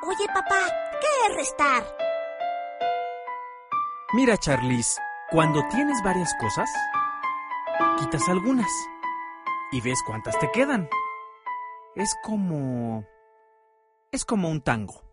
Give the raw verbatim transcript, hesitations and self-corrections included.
Oye, papá, ¿qué es restar? Mira, Charlize, cuando tienes varias cosas, quitas algunas y ves cuántas te quedan. Es como... es como un tango.